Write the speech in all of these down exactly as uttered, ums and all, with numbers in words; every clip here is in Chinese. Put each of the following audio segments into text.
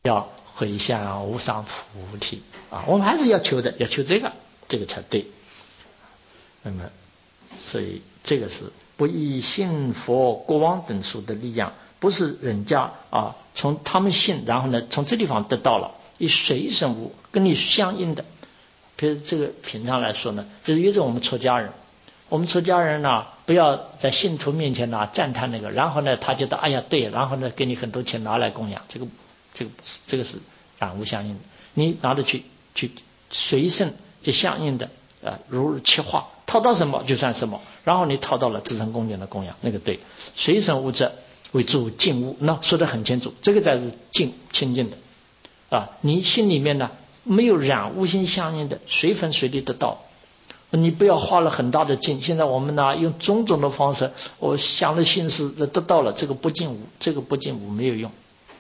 要回向无上菩提啊，我们还是要求的，要求这个，这个才对。那么，所以这个是不以信佛、国王等书的力量，不是人家啊从他们信，然后呢从这地方得到了，以随身物跟你相应的。比如这个平常来说呢，就是约着我们出家人，我们出家人呢，不要在信徒面前呢赞叹那个，然后呢他觉得哎呀对，然后呢给你很多钱拿来供养，这个这个这个是染无相应的，你拿着去去随身就相应的啊，如其化，套到什么就算什么，然后你套到了自身供养的供养，那个对，随身物者为助净物，那说得很清楚，这个才是净清净的啊，你心里面呢没有染无心相应的，随分随地得到。你不要花了很大的劲，现在我们呢用种种的方式，我想了心思得到了，这个不净无，这个不净无没有用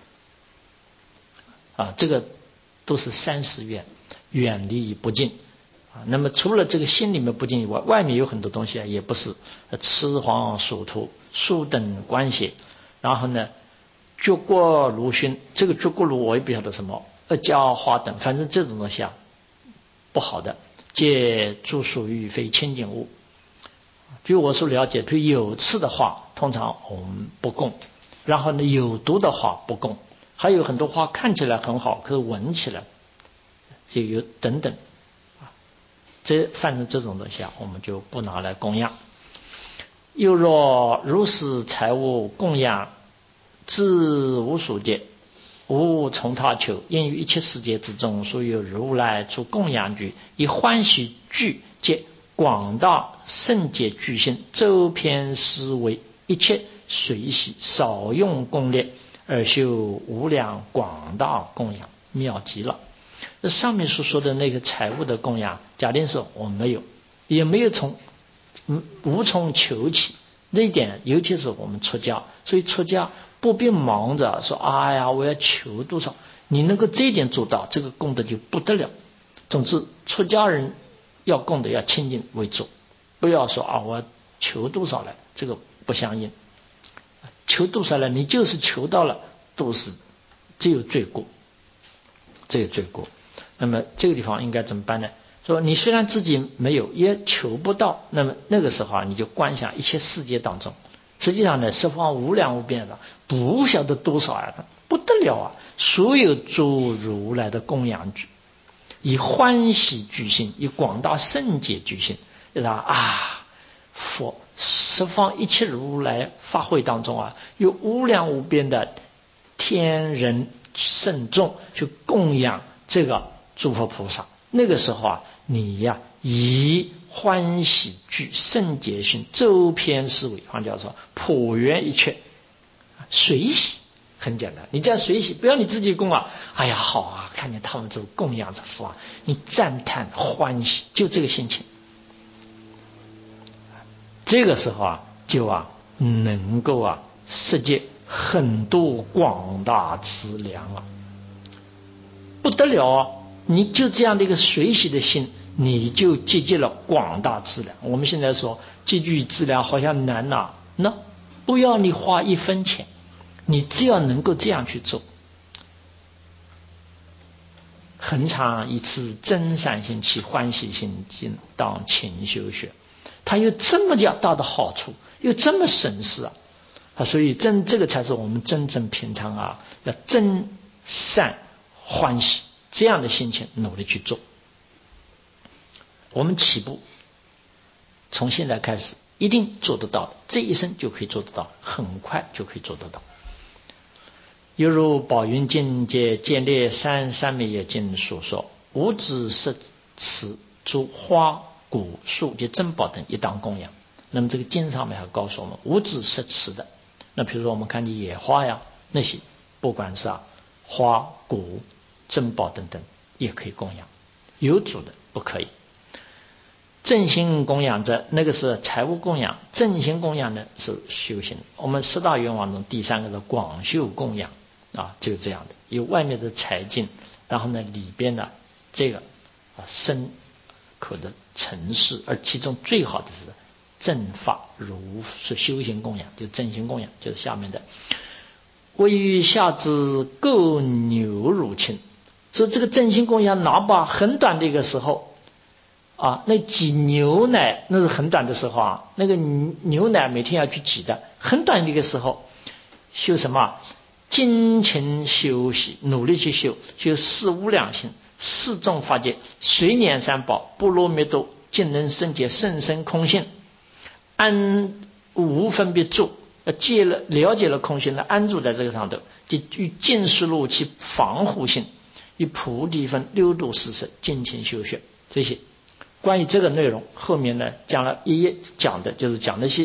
啊，这个都是三十愿，远离不净啊。那么除了这个心里面不净以外，外面有很多东西啊，也不是雌黄属土树等关系，然后呢绝国如熏，这个绝国如我也不晓得什么二加花等，反正这种东西啊不好的，皆诸属于非清净物。据我所了解，譬如有刺的话通常我们不供，然后呢有毒的话不供，还有很多花看起来很好，可是闻起来就有等等这反正这种东西啊我们就不拿来供养。又若如是财物供养，自无所见，无从他求，因于一切世界之中，所有如来出供养具，以欢喜具借广大圣洁具心，周遍思维，一切随喜，少用功略，而修无量广大供养，妙极了。这上面所说的那个财物的供养，假定说我没有，也没有从无从求起，这一点尤其是我们出家，所以出家不必忙着说哎呀我要求多少，你能够这一点做到，这个功德就不得了。总之出家人要供的要清净为主，不要说啊我求多少了，这个不相应。求多少了你就是求到了都是只有罪过，只有罪过。那么这个地方应该怎么办呢？说你虽然自己没有也求不到，那么那个时候啊你就观想一切世界当中，实际上呢十方无量无边的不晓得多少啊，不得了啊，所有诸如来的供养具，以欢喜具心，以广大圣洁具心，就是啊佛十方一切如来法会当中啊，有无量无边的天人圣众去供养这个诸佛菩萨，那个时候啊你呀以欢喜具圣洁心，周遍思维，换句话说普圆一切随喜，很简单，你这样随喜，不要你自己供啊，哎呀好啊，看见他们这供养着佛啊，你赞叹欢喜，就这个心情，这个时候啊就啊能够啊世界很多广大资粮啊，不得了啊，你就这样的一个随喜的心，你就积聚了广大资粮。我们现在说积聚资粮好像难呐、啊，那不要你花一分钱，你只要能够这样去做，恒常一次真善心起欢喜心经当勤修学，它有这么大的好处，又这么省事啊！啊，所以真这个才是我们真正平常啊，要真善欢喜这样的心情努力去做。我们起步从现在开始一定做得到，这一生就可以做得到，很快就可以做得到。犹如宝云经解建立三三昧耶经所说，无知摄持诸花果树及珍宝等一当供养。那么这个经上面还告诉我们，无知摄持的，那比如说我们看见野花呀，那些不管是啊花果珍宝等等也可以供养，有主的不可以。正心供养者，那个是财物供养；正心供养呢是修行。我们四大愿望中第三个是广修供养啊，就是这样的，有外面的财境，然后呢里边呢这个啊深刻的层次，而其中最好的是正法，如是修行供养，就正心供养，就是下面的为于下之购牛乳亲，说这个真心供养，哪怕很短的一个时候啊，那挤牛奶那是很短的时候啊，那个牛奶每天要去挤的，很短的一个时候，修什么？精勤修习，努力去修，修四无量心，四众法界，随念三宝，波罗蜜多，尽能生解，甚深空性，安无分别住，戒了了解了空性的安住在这个上头，就与尽实路其防护性，与菩提分六度四摄，精勤修学。这些关于这个内容，后面呢讲了一一讲的就是讲那些。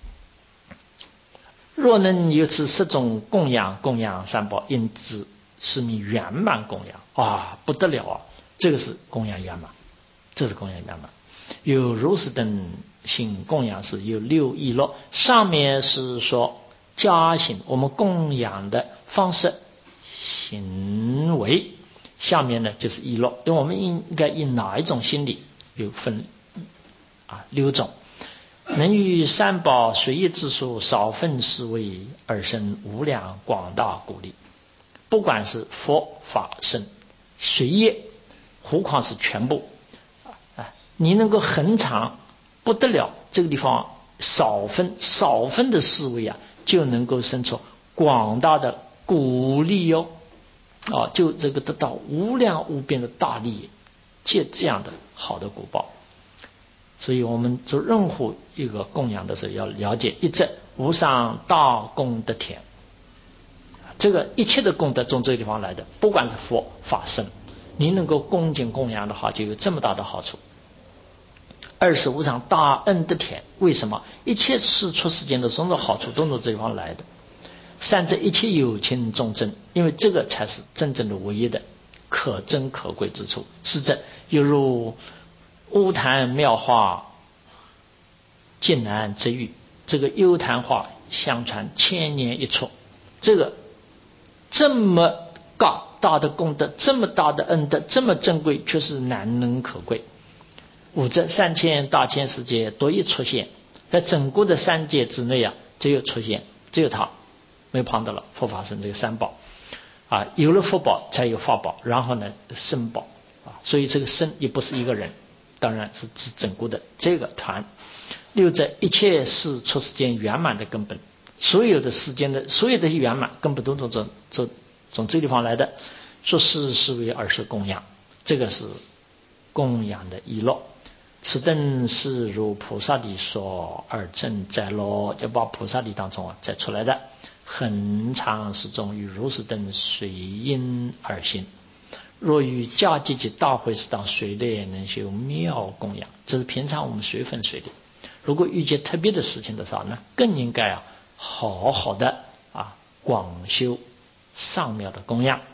若能由此十种供养，供养三宝，因之是名圆满供养啊，不得了啊！这个是供养圆满，这是供养圆满。有如是等行供养是有六意乐，上面是说加行我们供养的方式行为，下面呢就是意乐，因为我们应该以哪一种心理有分啊六种。能于三宝随业之数少分思维而生无量广大鼓励，不管是佛法僧随业，何况是全部啊！你能够恒常不得了，这个地方少分少分的思维啊，就能够生出广大的鼓励哟啊，就这个得到无量无边的大利益，借这样的好的果报。所以我们做任何一个供养的时候，要了解一则无上大功德田，这个一切的功德从这个地方来的，不管是佛法僧，你能够恭敬供养的话，就有这么大的好处。二是无上大恩德田，为什么？一切事出世间的种种好处都从这地方来的。三则一切有情众生，因为这个才是真正的唯一的可珍可贵之处。四则犹如乌檀妙话竟难之遇，这个幽檀话相传千年一出，这个这么高大的功德，这么大的恩德，这么珍贵，却是难能可贵。五则三千大千世界独一出现，在整个的三界之内啊，只有出现，只有他，没有旁的了。佛法僧这个三宝啊，有了佛宝才有法宝，然后呢僧宝啊，所以这个僧也不是一个人，当然是指整个的这个团。六则一切事出世间圆满的根本，所有的世间的所有的圆满根本都从这这从这地方来的。说是是为二十供养，这个是供养的一乐。此等是如菩萨地说而正在乐，就把菩萨地当中啊再出来的，恒常始终与如是等随因而行。若于家集及大会适当随的能修妙供养，这是平常我们随分随的。如果遇见特别的事情的时候呢，更应该啊好好的啊广修上妙的供养。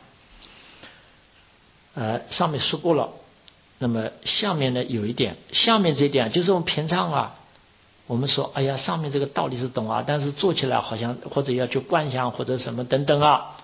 呃，上面说过了，那么下面呢有一点，下面这一点就是我们平常啊，我们说哎呀上面这个道理是懂啊，但是做起来好像或者要去观想或者什么等等啊，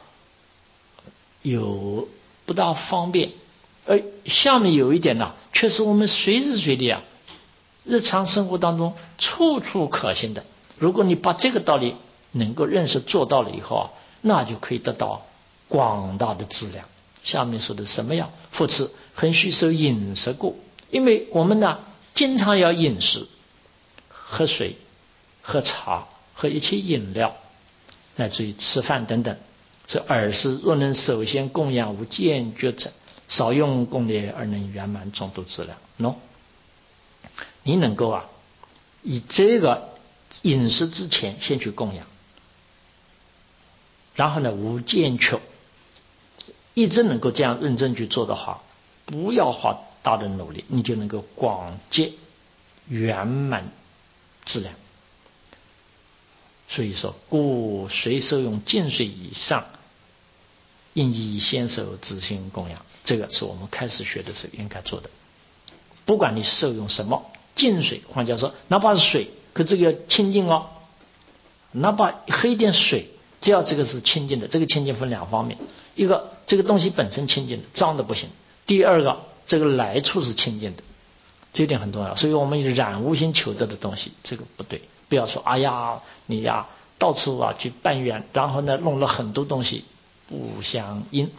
有不大方便。而下面有一点呢，却是我们随时随地啊日常生活当中处处可行的。如果你把这个道理能够认识做到了以后啊，那就可以得到广大的资粮。下面说的什么样？复次，很需受饮食故，因为我们呢经常要饮食，喝水、喝茶、喝一切饮料，乃至于吃饭等等。所以尔时若能首先供养无见觉者，少用功力而能圆满众多资粮。喏，你能够啊以这个饮食之前先去供养，然后呢无见觉，一直能够这样认真去做的话，不要花大的努力，你就能够广结圆满资粮。所以说，故随受用净水以上，应以先手自行供养，这个是我们开始学的时候应该做的。不管你受用什么净水，换句话说，哪怕是水，可这个要清净哦。哪怕喝一点水，只要这个是清净的，这个清净分两方面，一个这个东西本身清净的，脏的不行；第二个这个来处是清净的，这一点很重要。所以我们染污心求得的东西，这个不对。不要说哎呀你呀到处啊去办缘，然后呢弄了很多东西不相应，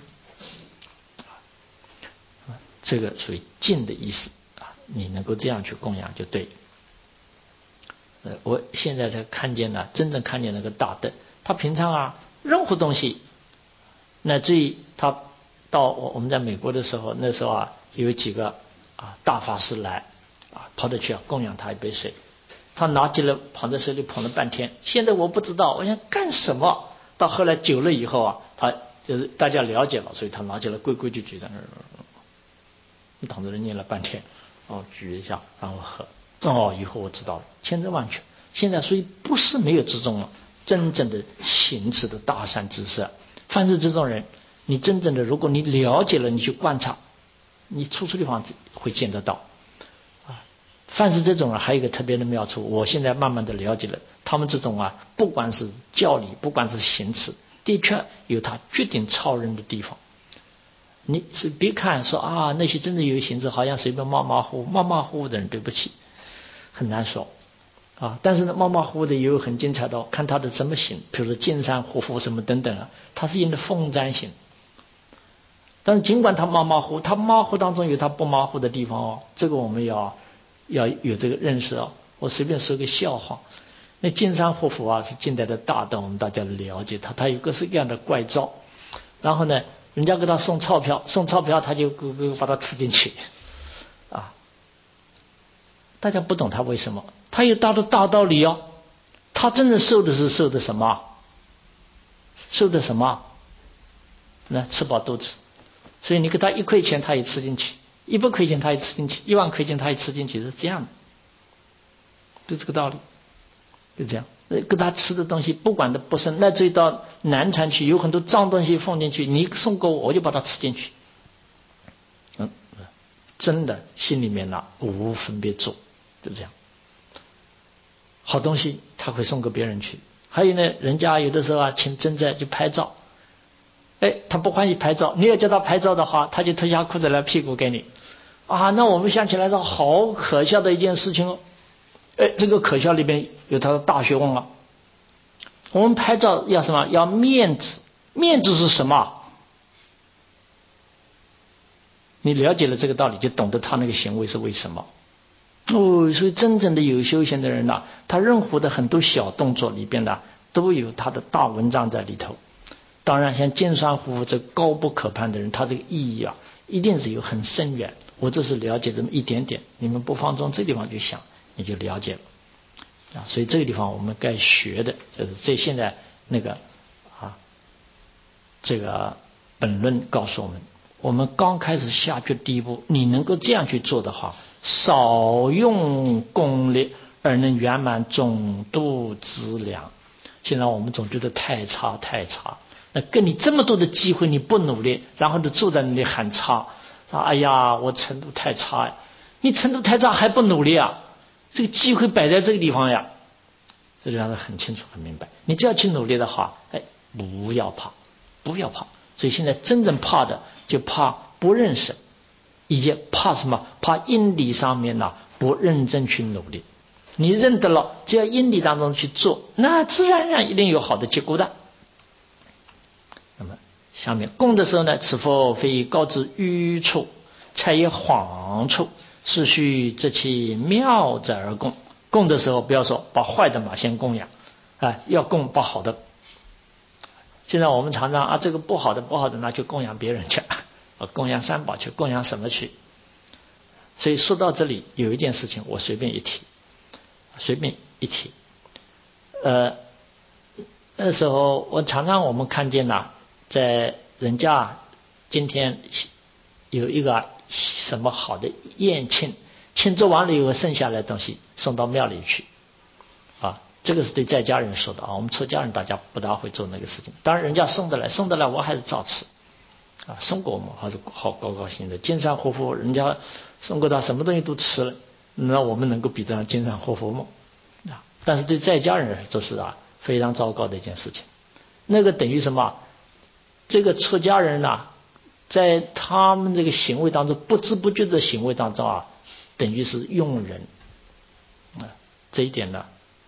这个属于敬的意思啊，你能够这样去供养就对。呃，我现在才看见了，真正看见那个大德，他平常啊任何东西，乃至于他到我我们在美国的时候，那时候啊有几个啊大法师来啊跑着去啊供养他一杯水，他拿起来捧在手里捧了半天，现在我不知道我想干什么，到后来久了以后啊，他就是大家了解了，所以他拿起来规规矩矩在那儿，你躺着念了半天，哦举一下然后喝，哦以后我知道了，千真万确。现在所以不是没有这种真正的行持的大善知识，凡是这种人，你真正的如果你了解了，你去观察，你处处地方会见得到啊。凡是这种人还有一个特别的妙处，我现在慢慢的了解了，他们这种啊不管是教理不管是行持，的确有他决定超人的地方。你是别看说啊那些真的有行持好像随便马马虎虎马马虎虎的人，对不起很难说啊，但是呢马马虎虎的也有很精彩的，看他的什么行，比如说金山护符什么等等啊，他是用的风占行。但是尽管他马马虎，他马虎当中有他不马虎的地方哦，这个我们要要有这个认识哦。我随便说个笑话，那金山护符啊是近代的大德，我们大家了解他，他有各式各样的怪招，然后呢人家给他送钞票，送钞票他就咯咯把他吃进去啊，大家不懂他为什么，他有他的大道理哦，他真的受的是受的什么？受的什么？那吃饱肚子。所以你给他一块钱他也吃进去，一百块钱他也吃进去，一万块钱他也吃进去，是这样的，就这个道理，就这样。给他吃的东西不管的不是，那至于到南禅去有很多脏东西放进去，你送给我我就把它吃进去，嗯，真的心里面呢无分别做，就这样。好东西他会送给别人去，还有呢人家有的时候啊请真在去拍照，哎，他不欢喜拍照，你要叫他拍照的话，他就脱下裤子来屁股给你啊。那我们想起来是好可笑的一件事情哦。哎，这个可笑里边有他的大学问啊。我们拍照要什么？要面子，面子是什么？你了解了这个道理，就懂得他那个行为是为什么。哦，所以真正的有修行的人呢、啊，他任何的很多小动作里边呢，都有他的大文章在里头。当然像金山护符这高不可攀的人，他这个意义啊一定是有很深远，我只是了解这么一点点，你们不妨从这地方去想你就了解了啊。所以这个地方我们该学的就是这现在那个啊这个本论告诉我们，我们刚开始下去第一步，你能够这样去做的话，少用功力而能圆满总度资粮。现在我们总觉得太差太差，那给你这么多的机会你不努力，然后就坐在那里喊差，说哎呀我程度太差呀，你程度太差还不努力啊，这个机会摆在这个地方呀，这就让他很清楚很明白，你只要去努力的话，哎，不要怕不要怕。所以现在真正怕的就怕不认识，以及怕什么？怕因理上面呢、啊、不认真去努力。你认得了，只要因理当中去做，那自然而然一定有好的结果的。那么下面供的时候呢，此佛非告知愚处，才以谎处，是须择其妙者而供。供的时候不要说把坏的嘛先供养，啊，要供把好的。现在我们常常啊，这个不好的不好的拿去供养别人去，供养三宝去，供养什么去？所以说到这里，有一件事情我随便一提，随便一提。呃，那时候我常常我们看见呐，在人家今天有一个什么好的宴庆，庆祝完了以后剩下来的东西送到庙里去，啊。这个是对在家人说的啊，我们出家人大家不大会做那个事情。当然人家送得来送得来我还是照吃啊，送过我们还是好高高兴的。金山护符人家送过他什么东西都吃了，那我们能够比得上金山护符吗？啊，但是对在家人这是啊非常糟糕的一件事情。那个等于什么？这个出家人呐、啊，在他们这个行为当中不知不觉的行为当中啊，等于是用人啊，这一点呢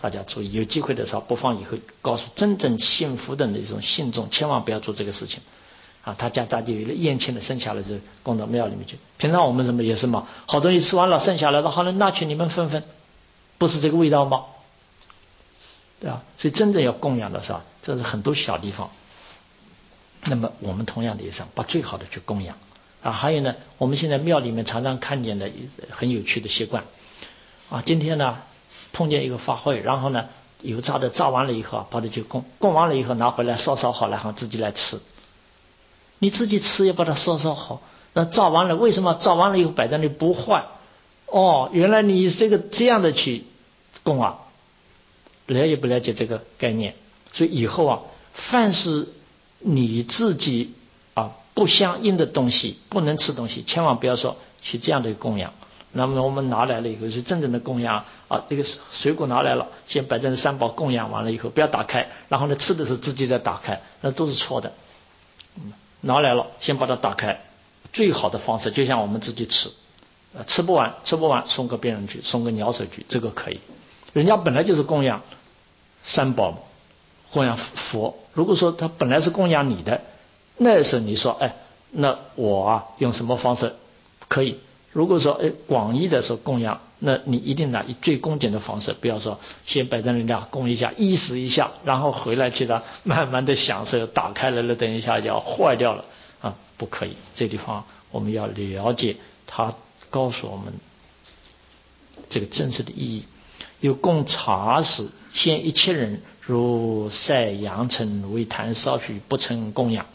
大家注意，有机会的时候，不妨以后告诉真正信福的那种信众，千万不要做这个事情啊！他家咋就有了宴请的，剩下来就供到庙里面去。平常我们什么也是嘛，好东西吃完了，剩下来的好了，拿去你们分分，不是这个味道吗？对吧？所以真正要供养的时候，这是很多小地方。那么我们同样的也是把最好的去供养啊。还有呢，我们现在庙里面常常看见的很有趣的习惯啊。今天呢碰见一个法会，然后呢油炸的炸完了以后，把它去供，供完了以后拿回来烧烧好了，然后自己来吃。你自己吃也把它烧烧好，那炸完了，为什么炸完了以后摆在那里不坏？哦，原来你这个这样的去供啊。了解不了解这个概念？所以以后啊，凡是你自己啊不相应的东西，不能吃东西，千万不要说去这样的供养。那么我们拿来了以后是真正的供养啊，这个水果拿来了，先摆在三宝供养完了以后，不要打开，然后呢吃的时候自己再打开，那都是错的。拿来了，先把它打开，最好的方式就像我们自己吃，吃不完吃不完送给别人去，送个鸟手去，这个可以。人家本来就是供养三宝，供养佛。如果说他本来是供养你的，那时候你说，哎，那我啊用什么方式可以？如果说哎广义的说供养，那你一定拿以最恭敬的方式，不要说先摆在那里供一下，意识一下，然后回来去了慢慢的享受，打开来了，等一下就要坏掉了啊，不可以。这地方我们要了解，他告诉我们这个真实的意义。有供茶时，现一切人如晒扬尘为坛烧去，不成供养。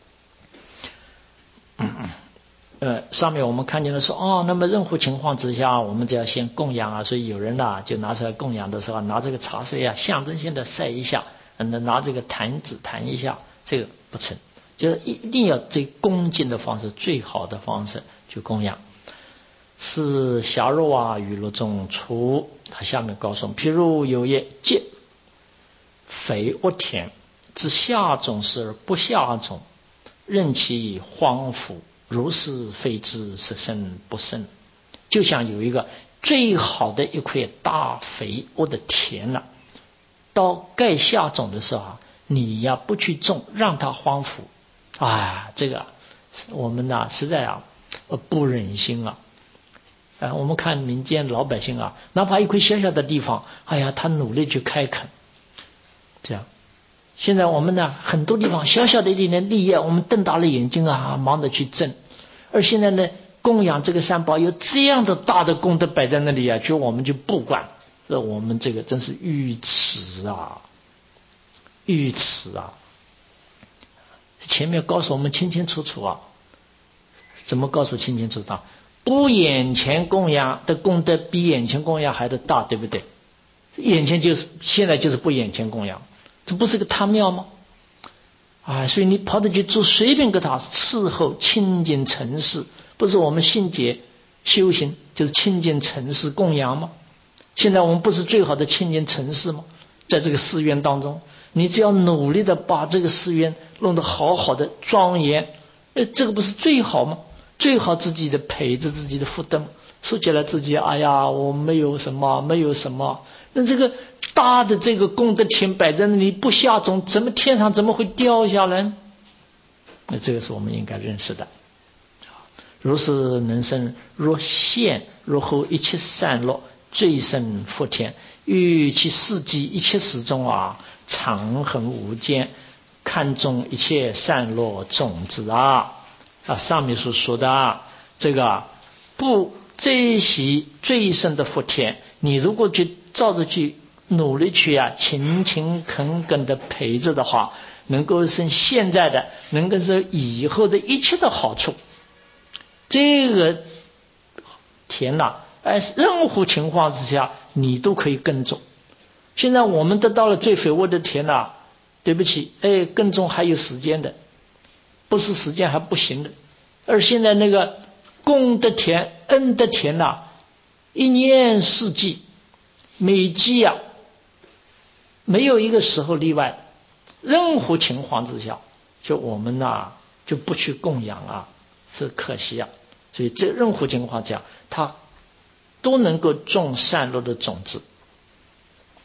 嗯呃，上面我们看见了说，哦，那么任何情况之下，我们就要先供养啊。所以有人呐、啊，就拿出来供养的时候，拿这个茶水啊，象征性的晒一下，嗯，拿这个坛子弹一下，这个不成，就是一定要最恭敬的方式，最好的方式去供养。是狭肉啊，雨露中出。他下面告诉我们，譬如有一秸，肥沃田之下种时而不下种，任其荒芜，如是非之是生不生。就像有一个最好的一块大肥沃的田了、啊，到该下种的时候啊，你呀不去种，让它荒芜，啊，这个我们呐、啊、实在啊不忍心啊。啊，我们看民间老百姓啊，哪怕一块小小的地方，哎呀，他努力去开垦，这样。现在我们呢，很多地方小小的一点点地业，我们瞪大了眼睛啊，忙着去挣。而现在呢，供养这个三宝有这样的大的功德摆在那里啊，就我们就不管，这我们这个真是愚痴啊，愚痴啊！前面告诉我们清清楚楚啊，怎么告诉清清楚楚？不眼前供养的功德比眼前供养还得大，对不对？眼前就是现在就是不眼前供养，这不是个贪庙吗？啊，所以你跑着去做，随便给他伺候清净尘世，不是我们信解修行就是清净尘世供养吗？现在我们不是最好的清净尘世吗？在这个寺院当中，你只要努力的把这个寺院弄得好好的庄严，呃，这个不是最好吗？最好自己的陪着自己的福德，说起来自己哎呀我没有什么没有什么，那这个大的这个功德田摆在那里不下种，怎么天上怎么会掉下来呢？那这个是我们应该认识的。如是能生若现若后一切善乐，最胜福田，欲其事迹一切时中啊，常恒无间，看重一切善乐种子啊。啊，上面所说的啊，这个不珍惜最胜的福田，你如果去照着去努力去啊，勤勤恳恳的陪着的话，能够生现在的，能够是以后的一切的好处。这个田呐、啊，哎，任何情况之下你都可以耕种。现在我们得到了最肥沃的田呐、啊，对不起，哎，耕种还有时间的。不是时间还不行的，而现在那个功德田、恩德田呐、啊，一年四季，每季啊，没有一个时候例外。任何情况之下，就我们呐、啊、就不去供养啊，这可惜啊。所以这任何情况下，它都能够种善乐的种子。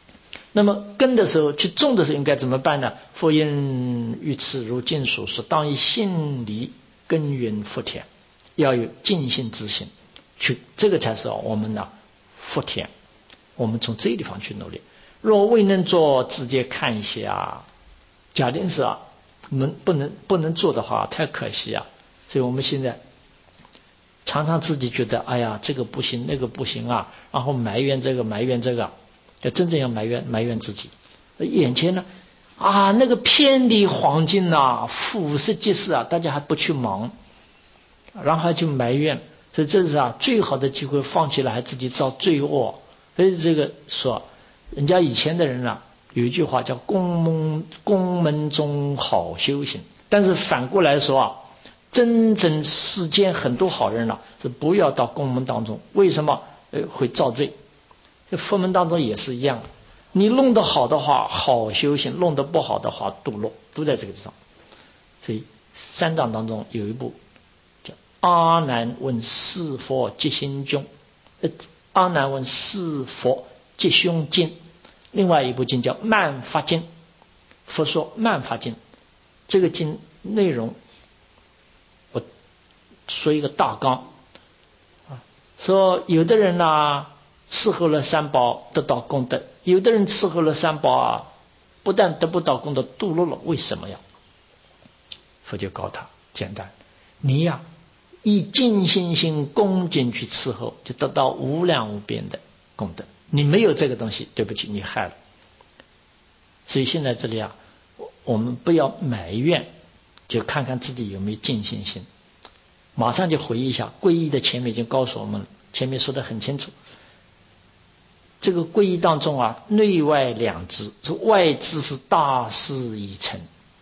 那么根的时候去种的时候应该怎么办呢？佛言于此如经所说，当以心理耕耘福田，要有尽心之心去，这个才是我们的福田。我们从这个地方去努力。若未能做，直接看一下。假定是啊，我们不能不能做的话，太可惜啊。所以我们现在常常自己觉得，哎呀，这个不行，那个不行啊，然后埋怨这个，埋怨这个。要真正要埋怨埋怨自己。眼前呢，啊，那个遍地黄金呐，俯拾即是啊，大家还不去忙，然后还去埋怨，所以这是啊最好的机会，放弃了还自己造罪恶。所以这个说，人家以前的人啊，有一句话叫宫门宫门中好修行，但是反过来说啊，真正世间很多好人啊，是不要到宫门当中。为什么？呃，会造罪。佛门当中也是一样，你弄得好的话好修行，弄得不好的话堕落，都在这个地方。所以三藏当中有一部叫阿难问是佛即心经，阿难问是佛即胸经，另外一部经叫慢法经。佛说慢法经，这个经内容我说一个大纲啊，说有的人呢伺候了三宝得到功德，有的人伺候了三宝啊，不但得不到功德，堕落了。为什么呀？佛就告他，简单，你呀以尽心心恭敬去伺候，就得到无量无边的功德。你没有这个东西，对不起，你害了。所以现在这里啊，我们不要埋怨，就看看自己有没有尽心心。马上就回忆一下，皈依的前面已经告诉我们了，前面说得很清楚。这个皈依当中啊，内外两支，这外支是大事已成，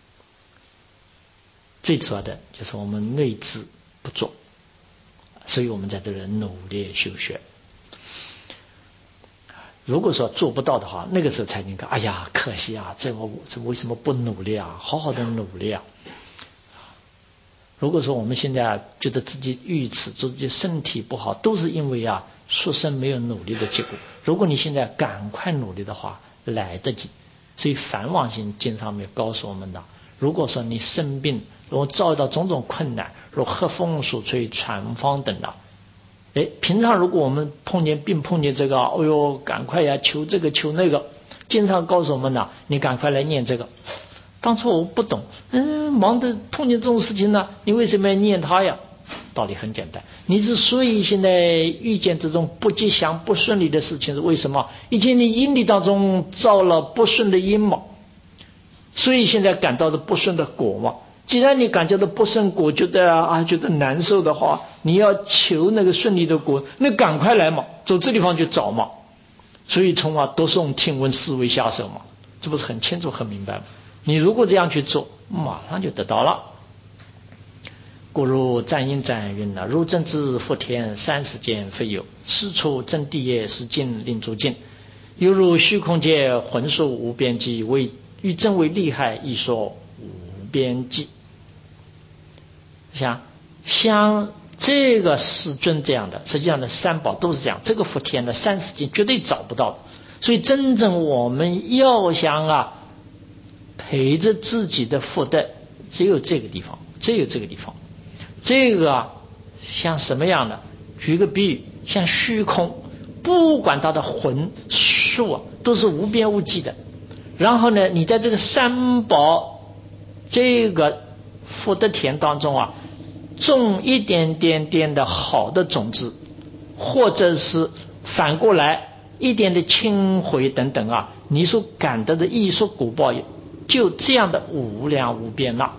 最主要的就是我们内支不做，所以我们在这里努力修学。如果说做不到的话，那个时候才应该，哎呀，可惜啊，这我这为什么不努力啊？好好的努力啊！如果说我们现在觉得自己愚痴，自己身体不好，都是因为啊出生没有努力的结果。如果你现在赶快努力的话，来得及。所以梵网行经上面告诉我们的，如果说你生病，如果遭到种种困难，如喝风暑吹传方等的，哎，平常如果我们碰见病碰见这个，哎呦，赶快呀求这个求那个，经常告诉我们的，你赶快来念这个。当初我不懂，嗯，忙的碰见这种事情呢，你为什么要念它呀？道理很简单，你之所以现在遇见这种不吉祥不顺利的事情，是为什么？以前你因力当中造了不顺的因嘛，所以现在感到的不顺的果嘛。既然你感觉到不顺果，觉得啊觉得难受的话，你要求那个顺利的果，那赶快来嘛，走这地方去找嘛。所以从啊读诵听闻思维下手嘛，这不是很清楚很明白吗？你如果这样去做，马上就得到了。故如赞应赞云了，如正知福田三世间非有，是处真谛也，是尽令诸尽。犹如虚空界浑数无边际，为欲真为利害，一说无边际。像像这个世尊这样的，实际上的三宝都是这样，这个福田的三世间绝对找不到的。所以真正我们要想啊陪着自己的福德，只有这个地方，只有这个地方。这个啊像什么样的？举个比喻，像虚空，不管它的魂数啊，都是无边无际的。然后呢，你在这个三宝这个福德田当中啊，种一点点点的好的种子，或者是反过来一点的轻回等等啊，你所感得的益说果报，就这样的无量无边了。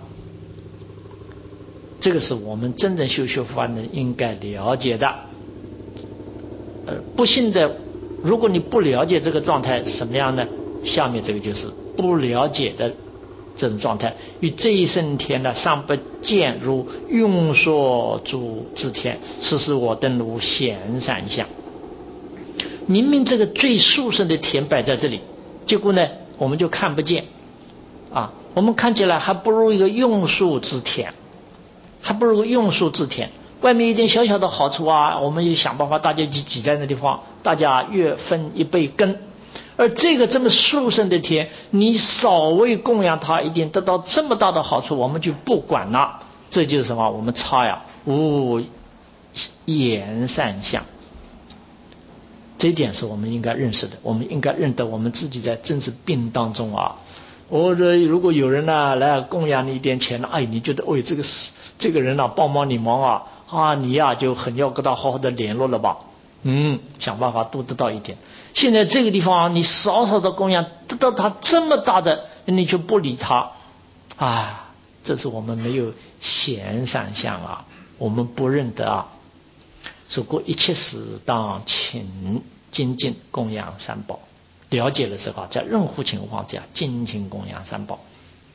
这个是我们真正修学法人应该了解的。呃，不幸的，如果你不了解这个状态什么样呢？下面这个就是不了解的这种状态。与这一生天呢，尚不见如用说诸之天，此时我等如闲散相。明明这个最殊胜的田摆在这里，结果呢，我们就看不见啊。我们看起来还不如一个用树之田。还不如用树之田，外面一点小小的好处啊，我们也想办法大家去挤在那地方，大家越分一杯羹。 而这个这么殊胜的天，你稍微供养他一点，得到这么大的好处，我们就不管了。这就是什么？我们差呀，无言善相。这一点是我们应该认识的，我们应该认得我们自己在真是病当中啊。或者如果有人呢、啊、来供养你一点钱，哎，你觉得哦，这个这个人呢、啊、帮帮你忙啊啊，你呀、啊、就很要跟他好好的联络了吧，嗯，想办法多得到一点。现在这个地方、啊、你少少的供养得到他这么大的，你就不理他啊，这是我们没有贤善相啊，我们不认得啊。说过一切时当勤精进供养三宝，了解了之后，在任何情况下精勤供养三宝，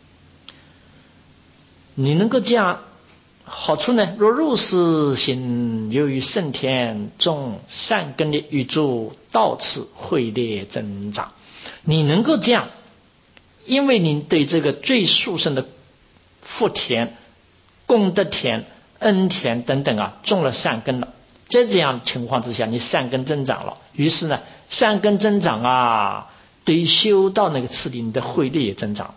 你能够这样，好处呢？若如是行，由于圣天种善根的宇宙到此慧力增长。你能够这样，因为你对这个最殊胜的福田、功德田、恩田等等啊，种了善根了。在这样情况之下，你善根增长了，于是呢，善根增长啊，对于修道那个次第，你的慧力也增长，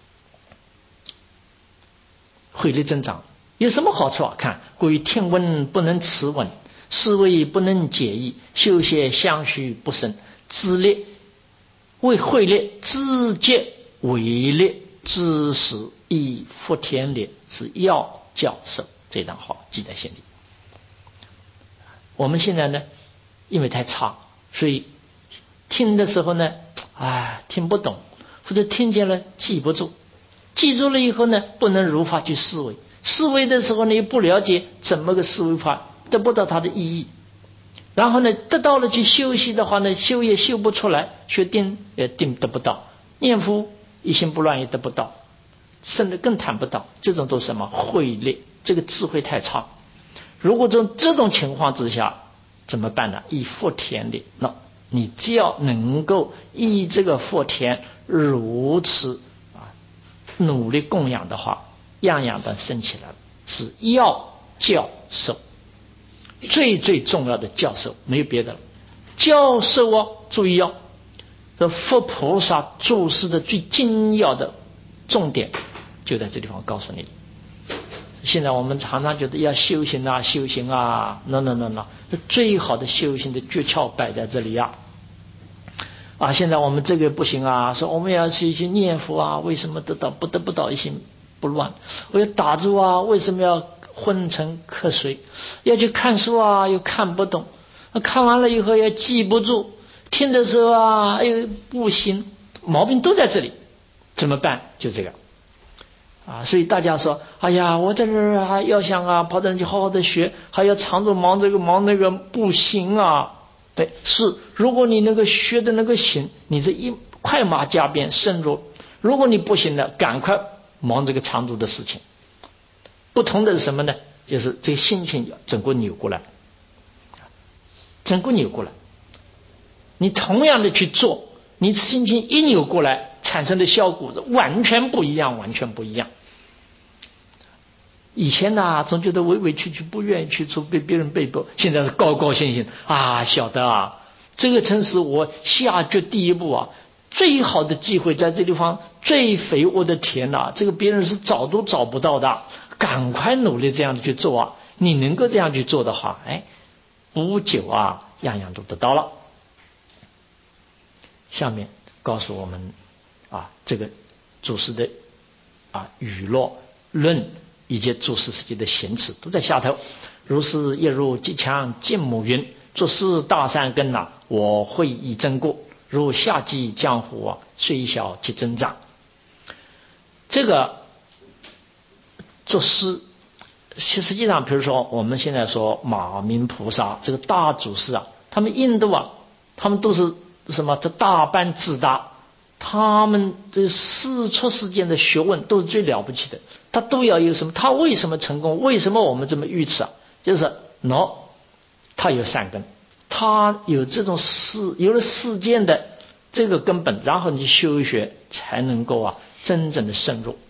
慧力增长有什么好处啊？看，故于听闻不能持闻，思维不能解义，修学相续不生，自力为慧力，自觉为力，知识以福田力，是要教授。这段话记在心里。我们现在呢，因为太差，所以听的时候呢，啊，听不懂，或者听见了记不住，记住了以后呢，不能如法去思维，思维的时候呢，又不了解怎么个思维法，得不到它的意义。然后呢，得到了去修习的话呢，修也修不出来，学定也定得不到，念佛一心不乱也得不到，甚至更谈不到。这种都是什么？慧力，这个智慧太差。如果从这种情况之下怎么办呢？以福田力，那你只要能够以这个福田如此啊努力供养的话，样样的升起来了，是要教授，最最重要的教授，没有别的了。教授哦，注意哦，这佛菩萨注释的最精要的重点就在这地方告诉你。现在我们常常觉得要修行啊，修行啊 ，no no no no， 最好的修行的诀窍摆在这里呀、啊。啊，现在我们这个不行啊，说我们要去去念佛啊，为什么得到不得不到一心不乱？我要打坐啊，为什么要昏沉瞌睡？要去看书啊，又看不懂，看完了以后也记不住，听的时候啊，又不行，毛病都在这里，怎么办？就这个。啊，所以大家说，哎呀，我在这儿还要想啊，跑到人去好好的学，还要常着忙这个忙那个，不行啊。对，是，如果你那个学的那个行，你这一快马加鞭深入；如果你不行了，赶快忙这个常住的事情。不同的是什么呢？就是这个心情整个扭过来，整个扭过来。你同样的去做，你心情一扭过来，产生的效果完全不一样，完全不一样。以前呢、啊，总觉得委委屈屈，不愿意去做，被别人背叛。现在是高高兴兴啊，晓得啊，这个城市我下决第一步啊，最好的机会在这地方，最肥沃的田呐、啊，这个别人是找都找不到的，赶快努力这样去做啊！你能够这样去做的话，哎，不久啊，样样都得到了。下面告诉我们啊，这个祖师的啊语录论。以及诸事世界的行持都在下头。如是一如极强尽母云：做事大善根呐、啊，我会以增过。如夏季江湖啊，虽小即增长。这个做事，实际上，比如说我们现在说马明菩萨这个大祖师啊，他们印度啊，他们都是什么？这大班自大。他们的世出世间的学问都是最了不起的，他都要有什么？他为什么成功？为什么我们这么愚痴啊？就是喏，他有善根，他有这种世有了世间的这个根本，然后你修学才能够啊真正的深入。